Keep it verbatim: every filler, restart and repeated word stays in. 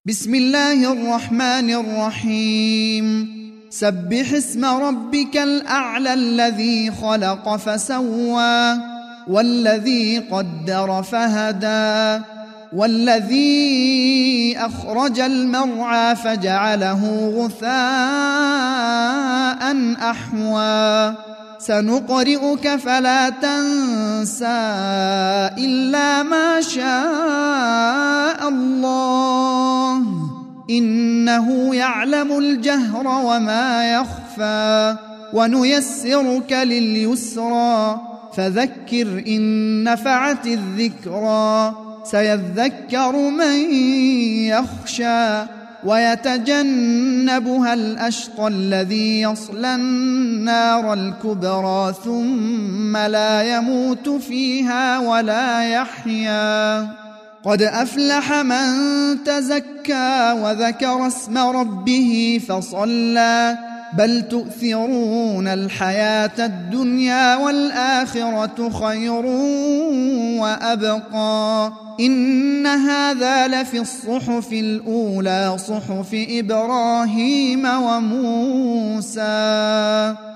بسم الله الرحمن الرحيم سبح اسم ربك الأعلى الذي خلق فسوى والذي قدر فهدى والذي أخرج المرعى فجعله غثاء أحوى سنقرئك فلا تنسى إلا ما شاء الله إنه يعلم الجهر وما يخفى ونيسرك لليسرى فذكر إن نفعت الذكرى سيذكر من يخشى ويتجنبها الأشقى الذي يصلى النار الكبرى ثم لا يموت فيها ولا يحيا قد أفلح من تزكى وذكر اسم ربه فصلى بل تؤثرون الحياة الدنيا والآخرة خير وأبقى إن هذا لفي الصحف الأولى صحف إبراهيم وموسى.